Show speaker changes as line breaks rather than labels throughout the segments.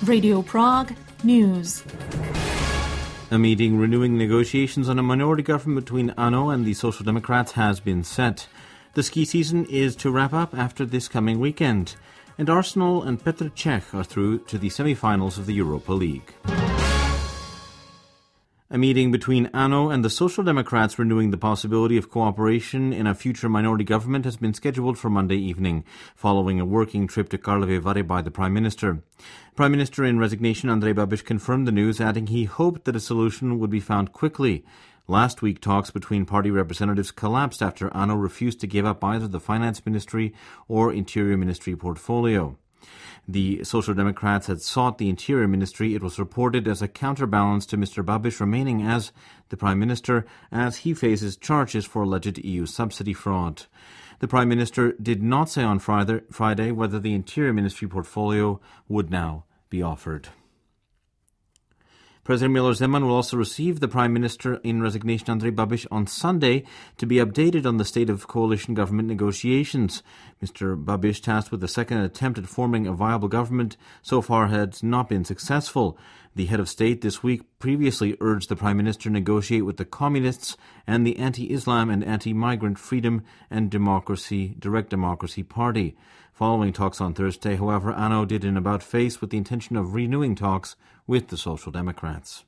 Radio Prague News.
A meeting renewing negotiations on a minority government between ANO and the Social Democrats has been set. The ski season is to wrap up after this coming weekend, and Arsenal and Petr Cech are through to the semi-finals of the Europa League. A meeting between ANO and the Social Democrats renewing the possibility of cooperation in a future minority government has been scheduled for Monday evening, following a working trip to Karlovy Vary by the Prime Minister. Prime Minister in resignation Andrej Babiš confirmed the news, adding he hoped that a solution would be found quickly. Last week, talks between party representatives collapsed after ANO refused to give up either the Finance Ministry or Interior Ministry portfolio. The Social Democrats had sought the Interior Ministry, it was reported, as a counterbalance to Mr. Babiš remaining as the Prime Minister, as he faces charges for alleged EU subsidy fraud. The Prime Minister did not say on Friday whether the Interior Ministry portfolio would now be offered. President Miloš Zeman will also receive the Prime Minister in resignation Andrej Babiš on Sunday to be updated on the state of coalition government negotiations. Mr. Babiš, tasked with the second attempt at forming a viable government, so far has not been successful. The head of state this week previously urged the Prime Minister to negotiate with the Communists and the anti-Islam and anti-migrant Freedom and Direct Democracy Party. Following talks on Thursday, however, ANO did an about-face with the intention of renewing talks with the Social Democrats.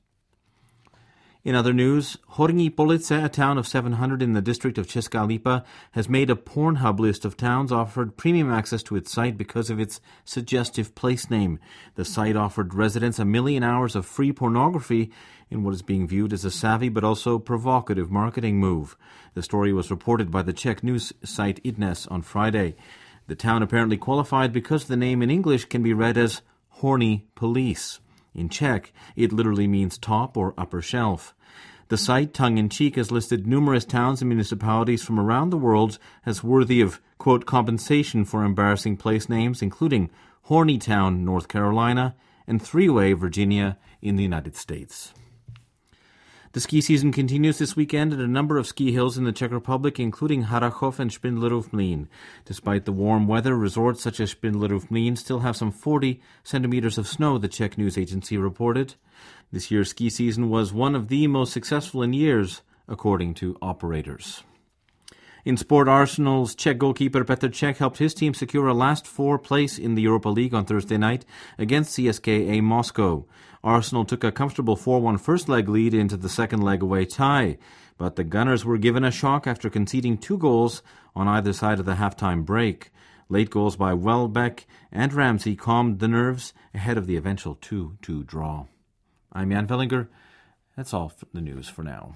In other news, Horní Police, a town of 700 in the district of Česká Lípa, has made a Pornhub list of towns offered premium access to its site because of its suggestive place name. The site offered residents 1 million hours of free pornography in what is being viewed as a savvy but also provocative marketing move. The story was reported by the Czech news site iDnes on Friday. The town apparently qualified because the name in English can be read as Horní Police. In Czech, it literally means top or upper shelf. The site, tongue-in-cheek, has listed numerous towns and municipalities from around the world as worthy of, quote, compensation for embarrassing place names, including Hornytown, North Carolina, and Three-Way, Virginia, in the United States. The ski season continues this weekend at a number of ski hills in the Czech Republic, including Harrachov and Špindlerův Mlýn. Despite the warm weather, resorts such as Špindlerův Mlýn still have some 40 centimeters of snow, the Czech news agency reported. This year's ski season was one of the most successful in years, according to operators. In sport, Arsenal's Czech goalkeeper Petr Cech helped his team secure a last four place in the Europa League on Thursday night against CSKA Moscow. Arsenal took a comfortable 4-1 first-leg lead into the second-leg away tie, but the Gunners were given a shock after conceding 2 goals on either side of the halftime break. Late goals by Welbeck and Ramsey calmed the nerves ahead of the eventual 2-2 draw. I'm Jan Vellinger. That's all for the news for now.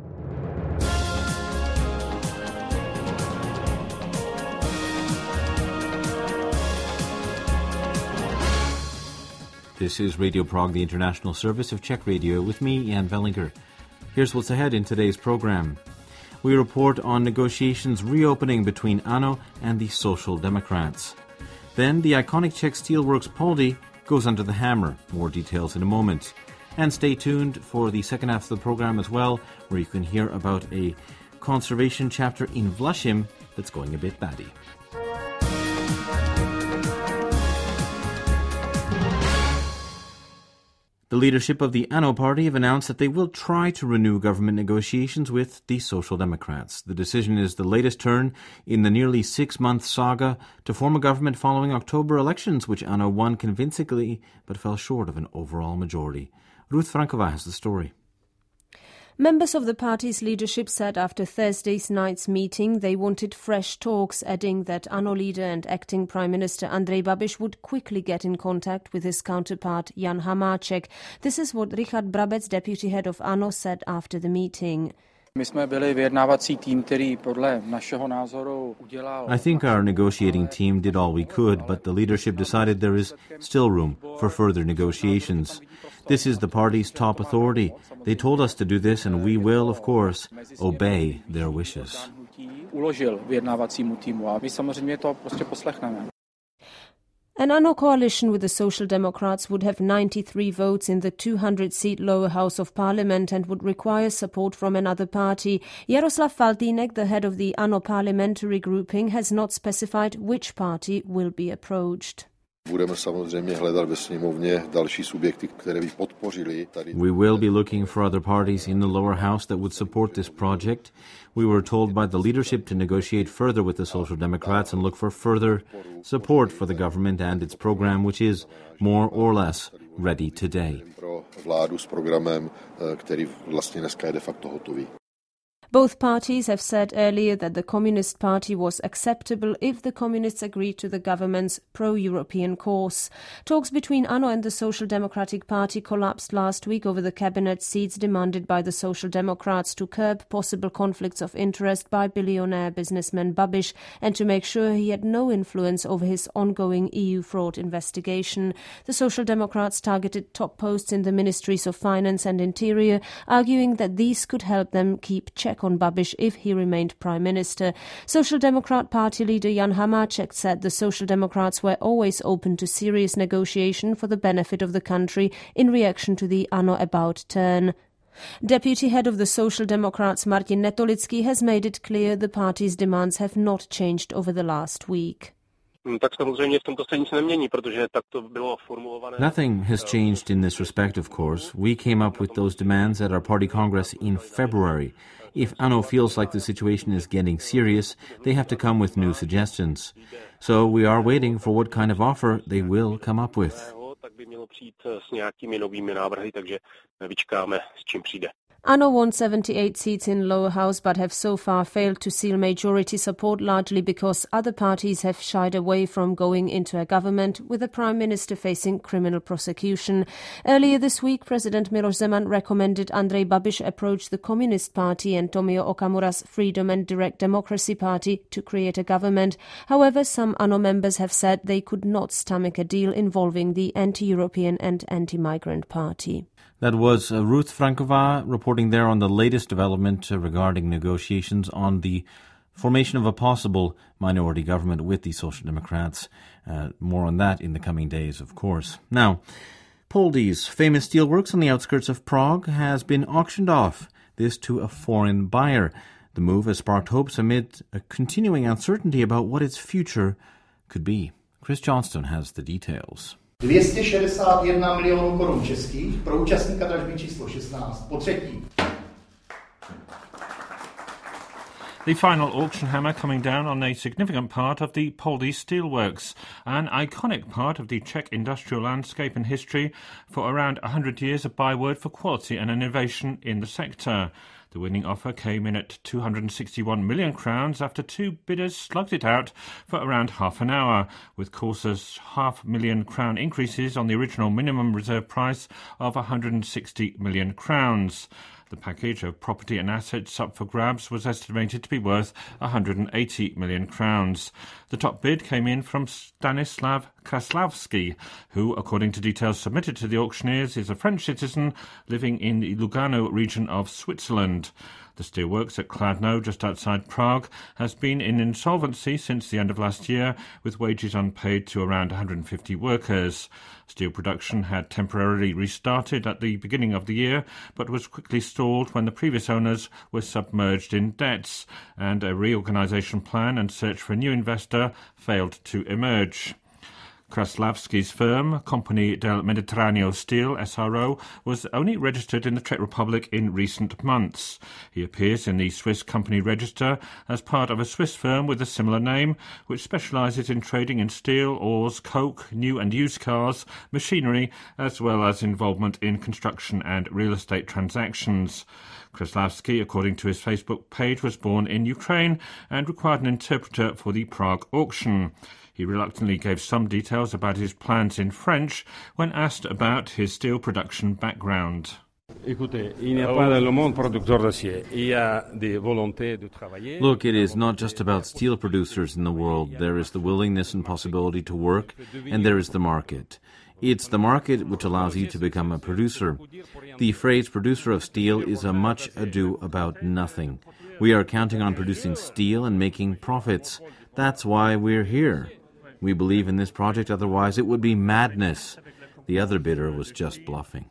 This is Radio Prague, the international service of Czech Radio, with me, Jan Vellinger. Here's what's ahead in today's program. We report on negotiations reopening between ANO and the Social Democrats. Then the iconic Czech steelworks Poldi goes under the hammer. More details in a moment. And stay tuned for the second half of the program as well, where you can hear about a conservation chapter in Vlašim that's going a bit batty. The leadership of the ANO party have announced that they will try to renew government negotiations with the Social Democrats. The decision is the latest turn in the nearly 6-month saga to form a government following October elections, which ANO won convincingly but fell short of an overall majority. Ruth Frankova has the story.
Members of the party's leadership said after Thursday's night's meeting they wanted fresh talks, adding that ANO leader and acting Prime Minister Andrej Babiš would quickly get in contact with his counterpart Jan Hamáček. This is what Richard Brabec, deputy head of ANO, said after the meeting.
I think
our negotiating team did all we could, but the leadership decided there is still room for further negotiations. This is the party's top authority. They told us to do this, and we will, of course, obey their wishes.
An ANO coalition with the Social Democrats would have 93 votes in the 200-seat lower house of parliament and would require support from another party. Jaroslav Faltýnek, the head of the ANO parliamentary grouping, has not specified which party will be approached.
We will be looking for other parties in the lower house that would support this project. We were told by the leadership to negotiate further with the Social Democrats and look for further support for the government and its program, which is more or less ready today.
Both parties have said earlier that the Communist Party was acceptable if the Communists agreed to the government's pro-European course. Talks between ANO and the Social Democratic Party collapsed last week over the cabinet seats demanded by the Social Democrats to curb possible conflicts of interest by billionaire businessman Babiš and to make sure he had no influence over his ongoing EU fraud investigation. The Social Democrats targeted top posts in the Ministries of Finance and Interior, arguing that these could help them keep check on Babiš if he remained Prime Minister. Social Democrat Party leader Jan Hamáček said the Social Democrats were always open to serious negotiation for the benefit of the country in reaction to the ANO About turn. Deputy head of the Social Democrats Martin Netolický has made it clear the party's demands have not changed over the last week.
Nothing has changed in this respect, of course. We came up with those demands at our party congress in February. If ANO feels like the situation is getting serious, they have to come with new suggestions. So we are waiting for what kind of offer they will come up with.
ANO won 78 seats in lower house but have so far failed to seal majority support, largely because other parties have shied away from going into a government with a prime minister facing criminal prosecution. Earlier this week, President Miloš Zeman recommended Andrej Babiš approach the Communist Party and Tomio Okamura's Freedom and Direct Democracy Party to create a government. However, some ANO members have said they could not stomach a deal involving the anti-European and anti-migrant party.
That was Ruth Frankova reporting there on the latest development regarding negotiations on the formation of a possible minority government with the Social Democrats. More on that in the coming days, of course. Now, Poldy's famous steelworks on the outskirts of Prague has been auctioned off, this to a foreign buyer. The move has sparked hopes amid a continuing uncertainty about what its future could be. Chris Johnston has the details.
261 milionů korun českých pro účastníka dražby číslo 16. Po třetí.
The final auction hammer coming down on a significant part of the Poldy steelworks, an iconic part of the Czech industrial landscape and history for around 100 years, a byword for quality and innovation in the sector. The winning offer came in at 261 million crowns after two bidders slugged it out for around half an hour, with Corsa's £500,000 increases on the original minimum reserve price of 160 million crowns. The package of property and assets up for grabs was estimated to be worth 180 million crowns. The top bid came in from Stanislav Kraslavsky, who, according to details submitted to the auctioneers, is a French citizen living in the Lugano region of Switzerland. The steelworks at Kladno, just outside Prague, has been in insolvency since the end of last year, with wages unpaid to around 150 workers. Steel production had temporarily restarted at the beginning of the year, but was quickly stalled when the previous owners were submerged in debts, and a reorganisation plan and search for a new investor failed to emerge. Kraslavsky's firm, Company del Mediterraneo Steel, SRO, was only registered in the Czech Republic in recent months. He appears in the Swiss Company Register as part of a Swiss firm with a similar name, which specialises in trading in steel, ores, coke, new and used cars, machinery, as well as involvement in construction and real estate transactions. Kraslavsky, according to his Facebook page, was born in Ukraine and required an interpreter for the Prague auction. He reluctantly gave some details about his plans in French when asked about his steel production background.
Look, it is not just about steel producers in the world. There is the willingness and possibility to work, and there is the market. It's the market which allows you to become a producer. The phrase producer of steel is a much ado about nothing. We are counting on producing steel and making profits. That's why we're here. We believe in this project, otherwise it would be madness. The other bidder was just bluffing.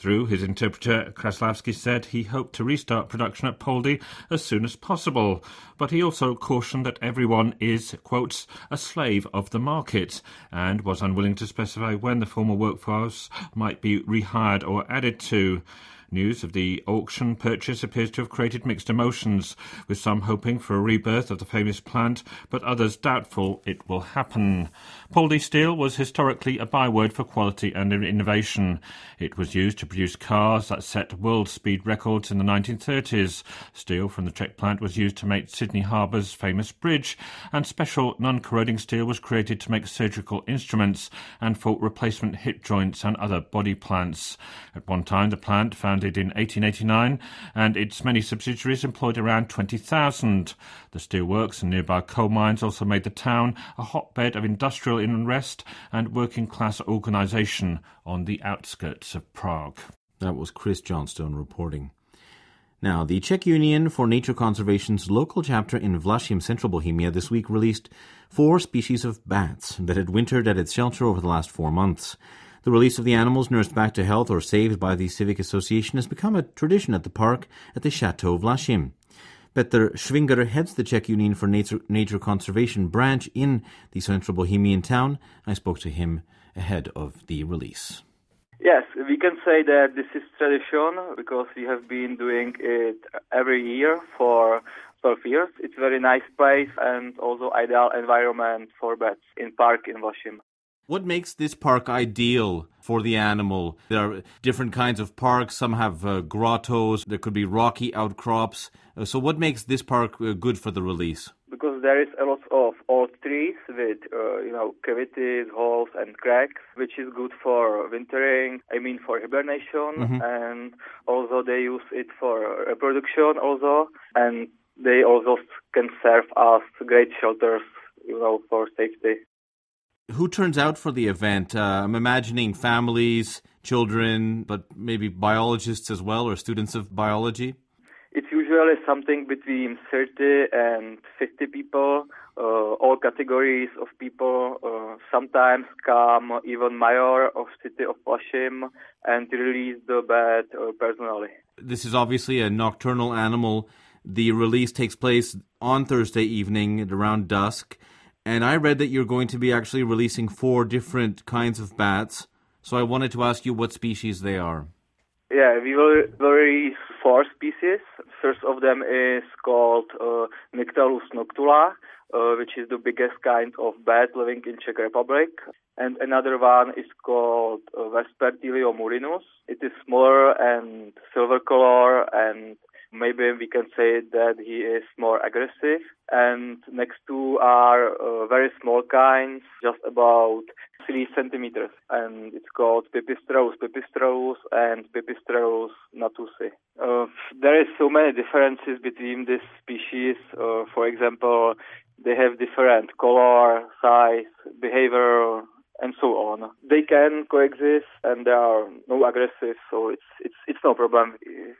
Through his interpreter, Kraslavsky said he hoped to restart production at Poldi as soon as possible, but he also cautioned that everyone is, quotes, a slave of the market, and was unwilling to specify when the former workforce might be rehired or added to. News of the auction purchase appears to have created mixed emotions, with some hoping for a rebirth of the famous plant, but others doubtful it will happen. Poldi steel was historically a byword for quality and innovation. It was used to produce cars that set world speed records in the 1930s. Steel from the Czech plant was used to make Sydney Harbour's famous bridge, and special non-corroding steel was created to make surgical instruments and for replacement hip joints and other body plants. At one time, the plant founded in 1889, and its many subsidiaries employed around 20,000. The steelworks and nearby coal mines also made the town a hotbed of industrial unrest and working-class organisation on the outskirts of Prague.
That was Chris Johnstone reporting. Now, the Czech Union for Nature Conservation's local chapter in Vlašim, Central Bohemia, this week released 4 species of bats that had wintered at its shelter over the last 4 months. The release of the animals nursed back to health or saved by the Civic Association has become a tradition at the park at the Chateau Vlašim. Petr Schwinger heads the Czech Union for Nature Conservation branch in the Central Bohemian town. I spoke to him ahead of the release.
Yes, we can say that this is tradition because we have been doing it every year for 12 years. It's a very nice place and also ideal environment for bats in park in Vlašim.
What makes this park ideal for the animal? There are different kinds of parks. Some have grottos. There could be rocky outcrops. So what makes this park good for the release?
Because there is a lot of old trees with, cavities, holes and cracks, which is good for wintering, for hibernation. And also they use it for reproduction also. And they also can serve as great shelters, for safety.
Who turns out for the event? I'm imagining families, children, but maybe biologists as well, or students of biology?
It's usually something between 30 and 50 people, all categories of people. Sometimes come even mayor of city of Vlašim and release the bat personally.
This is obviously a nocturnal animal. The release takes place on Thursday evening at around dusk. And I read that you're going to be actually releasing 4 different kinds of bats. So I wanted to ask you what species they are.
Yeah, we will release 4 species. First of them is called Nyctalus noctula, which is the biggest kind of bat living in Czech Republic. And another one is called Vespertilio murinus. It is smaller and silver color, and maybe we can say that he is more aggressive. And next 2 are very small kinds, just about 3 centimeters. And it's called Pipistrellus pipistrellus and Pipistrellus natusi. There is so many differences between these species. For example, they have different color, size, behavior, and so on. They can coexist, and they are no aggressive, so it's no problem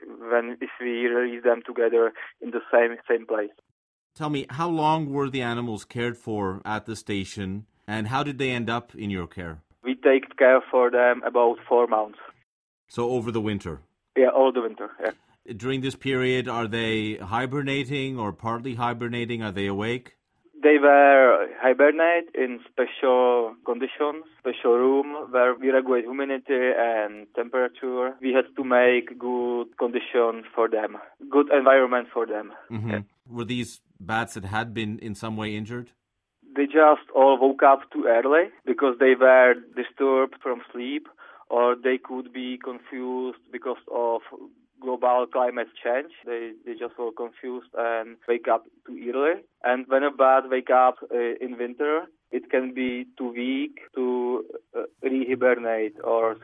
if we release them together in the same place.
Tell me, how long were the animals cared for at the station, and how did they end up in your care?
We take care for them about 4 months.
So over the winter?
Yeah, all the winter, yeah.
During this period, are they hibernating or partly hibernating? Are they awake?
They were hibernate in special conditions, special room where we regulate humidity and temperature. We had to make good conditions for them, good environment for them.
Mm-hmm. Yeah. Were these bats that had been in some way injured?
They just all woke up too early because they were disturbed from sleep, or they could be confused because of global climate change. They just were confused and wake up too early. And when a bat wake up in winter, it can be too weak to re-hibernate or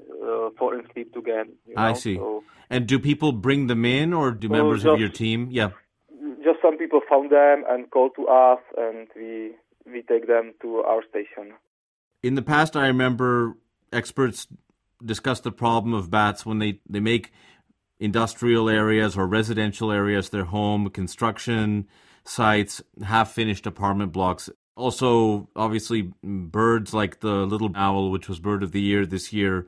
fall asleep again.
I see. So, and do people bring them in, or do members of your team? Yeah.
Just some people found them and called to us, and we take them to our station.
In the past, I remember experts discuss the problem of bats when they make industrial areas or residential areas their home, construction sites, half-finished apartment blocks. Also, obviously, birds like the little owl, which was Bird of the Year this year,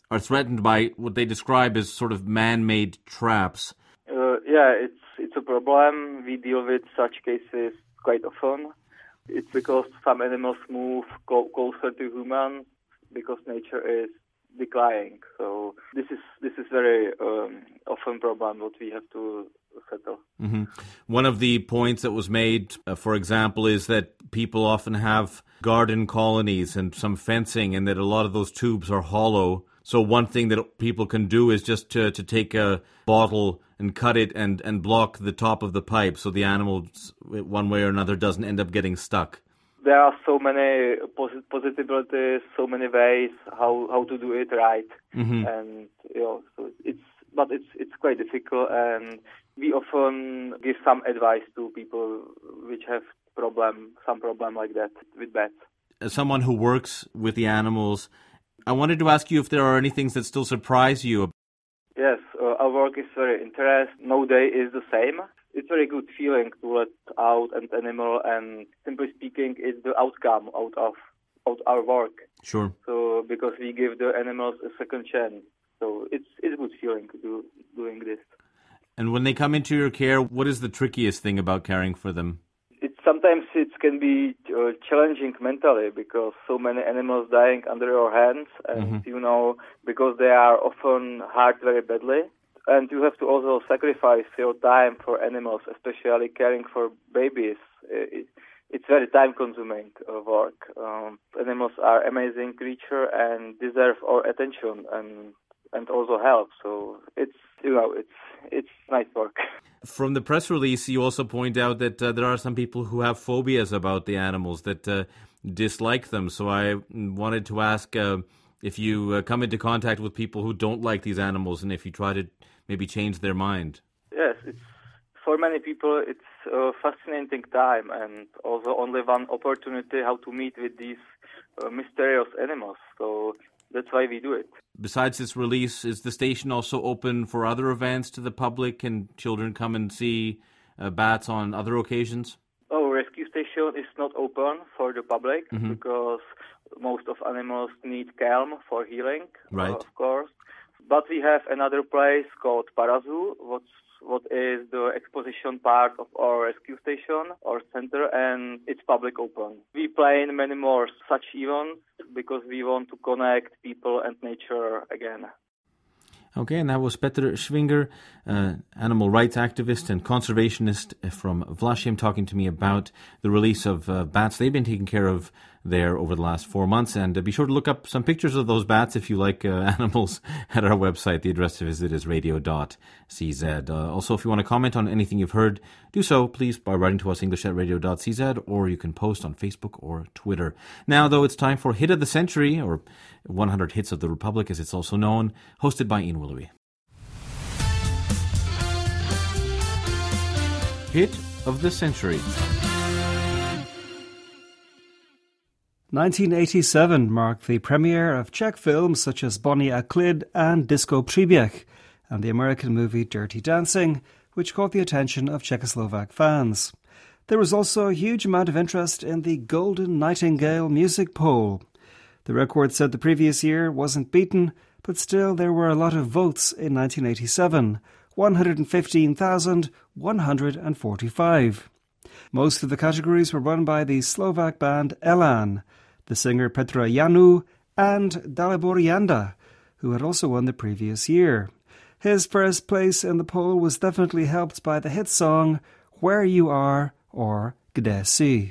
are threatened by what they describe as sort of man-made traps.
It's a problem. We deal with such cases quite often. It's because some animals move closer to humans because nature is declining. So this is very often problem what we have to settle.
Mm-hmm. One of the points that was made, for example, is that people often have garden colonies and some fencing, and that a lot of those tubes are hollow. So one thing that people can do is just to take a bottle and cut it and block the top of the pipe so the animal, one way or another, doesn't end up getting stuck.
There are so many possibilities, so many ways how to do it right, and so it's quite difficult, and we often give some advice to people which have some problem like that with bats.
As someone who works with the animals, I wanted to ask you if there are any things that still surprise you.
Yes, our work is very interesting. No day is the same. It's a very good feeling to let out an animal, and simply speaking, it's the outcome out of our work.
Sure.
So because we give the animals a second chance, so it's a good feeling doing this.
And when they come into your care, what is the trickiest thing about caring for them?
Sometimes it can be challenging mentally because so many animals dying under your hands, and because they are often hurt very badly. And you have to also sacrifice your time for animals, especially caring for babies. It's very time-consuming work. Animals are amazing creatures and deserve our attention and also help. So it's nice work.
From the press release, you also point out that there are some people who have phobias about the animals, that dislike them. So I wanted to ask if you come into contact with people who don't like these animals, and if you try to maybe change their mind.
Yes, for many people it's a fascinating time, and also only one opportunity how to meet with these mysterious animals. So that's why we do it.
Besides this release, is the station also open for other events to the public? Can children come and see bats on other occasions?
Our rescue station is not open for the public because most of animals need calm for healing,
right.
Of course. But we have another place called Parazoo, what is the exposition part of our rescue station or center, and it's public open. We plan many more such events because we want to connect people and nature again.
Okay, and that was Petr Schwinger, animal rights activist and conservationist from Vlašim, talking to me about the release of bats they've been taking care of there over the last 4 months. And be sure to look up some pictures of those bats if you like animals at our website. The address to visit is radio.cz. Also, if you want to comment on anything you've heard, do so, please, by writing to us, english@radio.cz, or you can post on Facebook or Twitter. Now, though, it's time for Hit of the Century, or 100 Hits of the Republic, as it's also known, hosted by Ian Willoughby. Hit of the Century.
1987 marked the premiere of Czech films such as Bonnie a Klid and Disco Příběh, and the American movie Dirty Dancing, which caught the attention of Czechoslovak fans. There was also a huge amount of interest in the Golden Nightingale music poll. The record said the previous year wasn't beaten, but still there were a lot of votes in 1987, 115,145. Most of the categories were won by the Slovak band Elan, the singer Petra Janu, and Dalibor Janda, who had also won the previous year. His first place in the poll was definitely helped by the hit song Where You Are or Kde Si.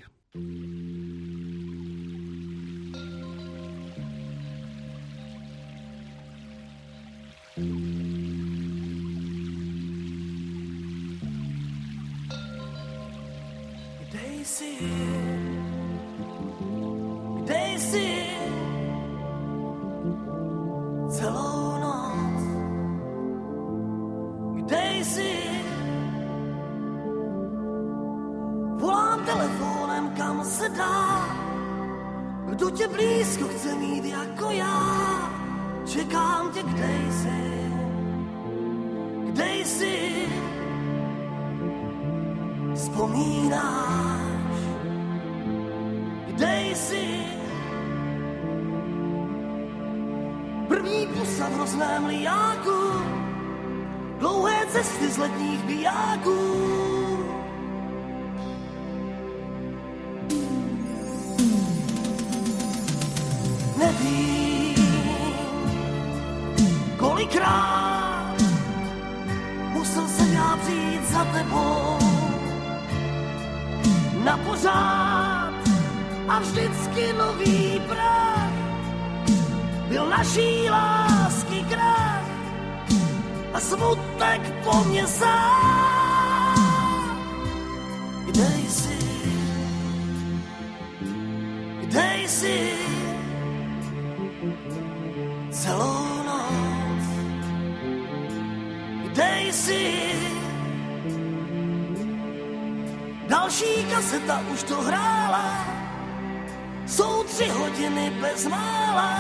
Kde jsi celou noc? Kde jsi? Volám telefonem, kam se dá. Kdo tě blízko chce mít jako já? Čekám tě, kde jsi? Kde jsi? Vzpomínáš? Kde jsi? První pusa v hrozném lijáku, dlouhé cesty z letních bijáků. Nevím, kolikrát musel jsem já přijít za tebou na pořád a vždycky nový prach byl naší lásky krach a smutek po mně sám. Kde jsi? Kde jsi? Celou noc. Kde jsi? Další kaseta už to hrála, jsou 3 hodiny bezmála.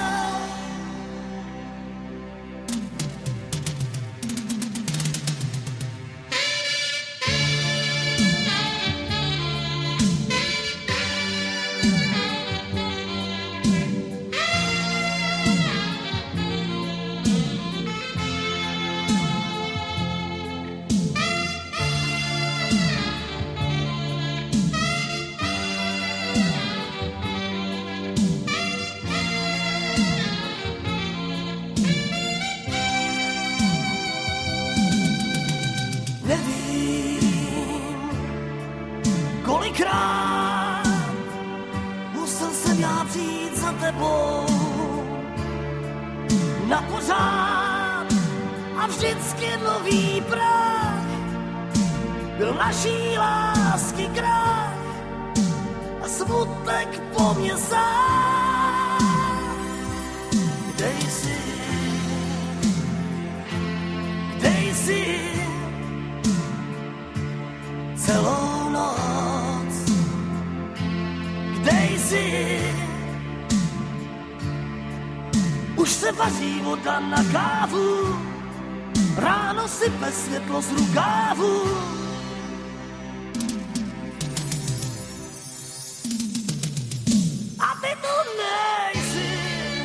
Musel jsem já přijít za tebou na pořád a vždycky nový prach byl naší lásky krach a smutek po mně sám. Kde jsi? Kde jsi? Celou noc. Kde jsi? Už se vaří voda na kávu, ráno sype světlo z rukávu. A ty tu nejsi.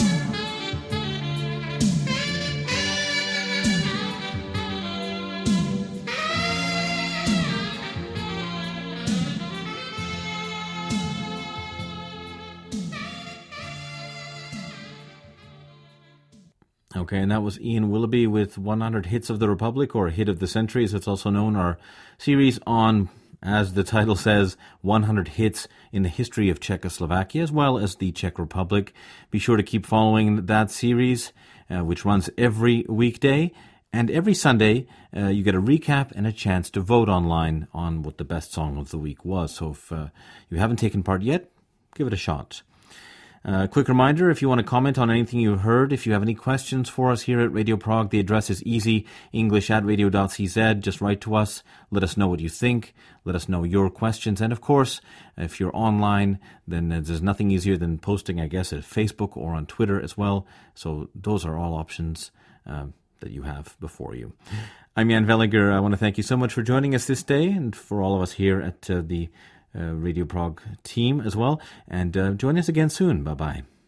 Okay, and that was Ian Willoughby with 100 Hits of the Republic, or Hit of the Century, as it's also known, our series on, as the title says, 100 hits in the history of Czechoslovakia, as well as the Czech Republic. Be sure to keep following that series, which runs every weekday. And every Sunday, you get a recap and a chance to vote online on what the best song of the week was. So if you haven't taken part yet, give it a shot. Quick reminder, if you want to comment on anything you heard, if you have any questions for us here at Radio Prague, the address is easy, english@radio.cz. Just write to us, let us know what you think, let us know your questions. And of course, if you're online, then there's nothing easier than posting, I guess, at Facebook or on Twitter as well. So those are all options that you have before you. I'm Jan Velliger. I want to thank you so much for joining us this day, and for all of us here at the Radio Prague team as well. And join us again soon. Bye-bye.